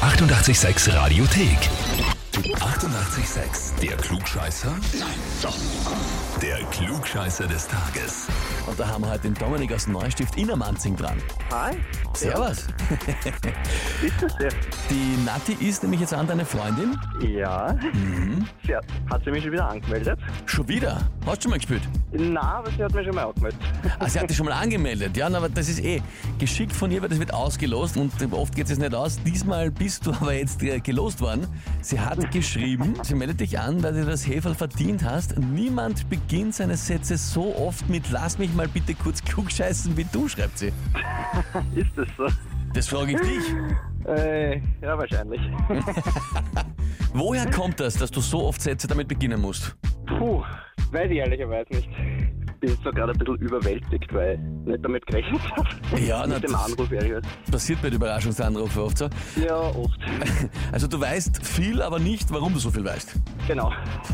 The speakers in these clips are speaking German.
886 Radiothek. 88,6. Der Klugscheißer? Nein, doch. Der Klugscheißer des Tages. Und da haben wir heute den Dominik aus Neustift Innermanzing dran. Hi. Servus. Ist das ja? Die Nati ist nämlich jetzt an deine Freundin. Ja. Hat sie mich schon wieder angemeldet? Schon wieder? Hast du schon mal gespielt? Nein, aber sie hat mich schon mal angemeldet. Ah, sie hat dich schon mal angemeldet. Ja, aber das ist geschickt von ihr, weil das wird ausgelost und oft geht es nicht aus. Diesmal bist du aber jetzt gelost worden. Sie hat geschrieben, sie meldet dich an, weil du das Häferl verdient hast. Niemand beginnt seine Sätze so oft mit "Lass mich mal bitte kurz klugscheißen" wie du, schreibt sie. Ist das so? Das frage ich dich. Ja, wahrscheinlich. Woher kommt das, dass du so oft Sätze damit beginnen musst? Puh, weiß ich ehrlicherweise nicht. Bin jetzt so gerade ein bisschen überwältigt, weil ich nicht damit gerechnet habe. Ja, mit dem Anruf, ehrlich gesagt. Passiert bei den Überraschungsanrufen oft so. Ja, oft. Also du weißt viel, aber nicht, warum du so viel weißt. Genau.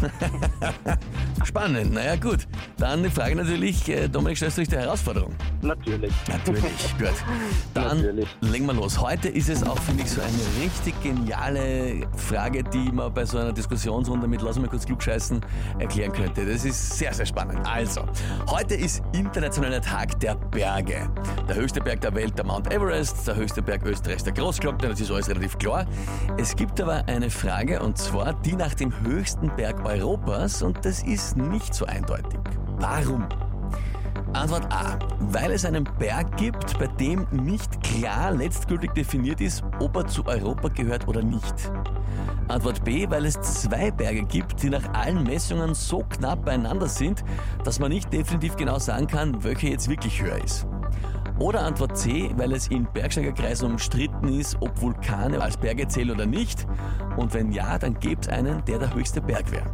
Spannend, naja gut. Dann die Frage natürlich, Dominik, stellst du dich der Herausforderung? Natürlich. Natürlich, gut. Dann Natürlich. legen wir los. Heute ist es auch, finde ich, so eine richtig geniale Frage, die man bei so einer Diskussionsrunde mit "Lass mich kurz klugscheißen" erklären könnte. Das ist sehr, sehr spannend. Also, heute ist Internationaler Tag der Berge. Der höchste Berg der Welt, der Mount Everest, der höchste Berg Österreichs, der Großglockner, das ist alles relativ klar. Es gibt aber eine Frage, und zwar die nach dem höchsten Berg Europas, und das ist nicht so eindeutig. Warum? Antwort A. Weil es einen Berg gibt, bei dem nicht klar letztgültig definiert ist, ob er zu Europa gehört oder nicht. Antwort B. Weil es zwei Berge gibt, die nach allen Messungen so knapp beieinander sind, dass man nicht definitiv genau sagen kann, welcher jetzt wirklich höher ist. Oder Antwort C. Weil es in Bergsteigerkreisen umstritten ist, ob Vulkane als Berge zählen oder nicht. Und wenn ja, dann gäbe es einen, der höchste Berg wäre.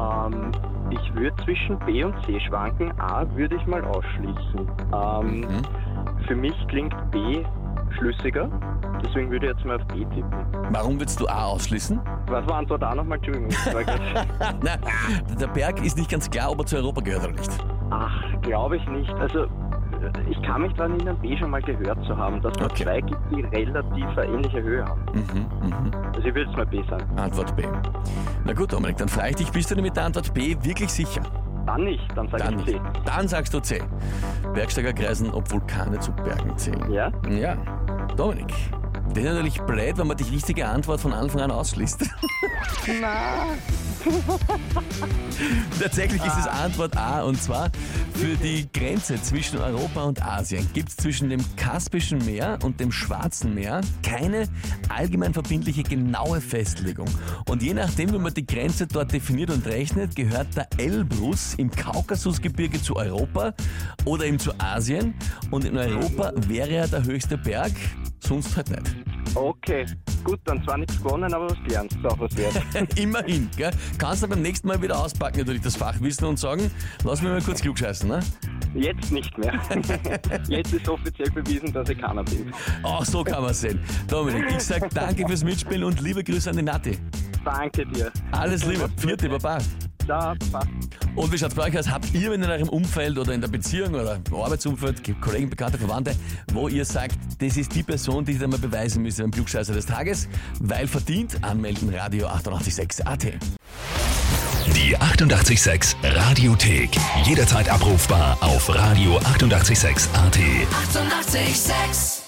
Ich würde zwischen B und C schwanken. A würde ich mal ausschließen. Für mich klingt B schlüssiger, deswegen würde ich jetzt mal auf B tippen. Warum würdest du A ausschließen? Was war Antwort A nochmal? Entschuldigung. Nein, der Berg ist nicht ganz klar, ob er zu Europa gehört oder nicht. Ach, glaube ich nicht. Also, ich kann mich daran erinnern, B schon mal gehört zu haben, dass es zwei gibt, die relativ eine ähnliche Höhe haben. Also ich würde jetzt mal B sagen. Antwort B. Na gut, Dominik, dann frage ich dich, bist du dir mit der Antwort B wirklich sicher? Dann nicht, dann sage ich C. Dann sagst du C. Bergsteigerkreisen, ob Vulkane zu Bergen zählen. Ja? Ja. Dominik, das ist natürlich blöd, wenn man die richtige Antwort von Anfang an ausschließt. Na. Tatsächlich ist es Antwort A, und zwar für die Grenze zwischen Europa und Asien gibt es zwischen dem Kaspischen Meer und dem Schwarzen Meer keine allgemein verbindliche genaue Festlegung. Und je nachdem, wie man die Grenze dort definiert und rechnet, gehört der Elbrus im Kaukasusgebirge zu Europa oder eben zu Asien, und in Europa wäre er der höchste Berg, sonst halt nicht. Okay, gut, dann zwar nichts gewonnen, aber was gelernt. Ist auch was wert. Immerhin, gell? Kannst du beim nächsten Mal wieder auspacken, natürlich das Fachwissen, und sagen, lass mich mal kurz klugscheißen, ne? Jetzt nicht mehr. Jetzt ist offiziell bewiesen, dass ich keiner bin. Auch so kann man sehen. Dominik, ich sag danke fürs Mitspielen und liebe Grüße an die Nati. Danke dir. Alles Liebe, Vierte, Baba. Ciao, Baba. Und wie schaut's bei euch aus? Habt ihr in eurem Umfeld oder in der Beziehung oder im Arbeitsumfeld Kollegen, Bekannte, Verwandte, wo ihr sagt, das ist die Person, die ich dann mal beweisen müsste beim Klugscheißer des Tages? Weil verdient, anmelden, Radio 886 AT. Die 88,6 Radiothek. Jederzeit abrufbar auf Radio 88,6 AT. 88,6.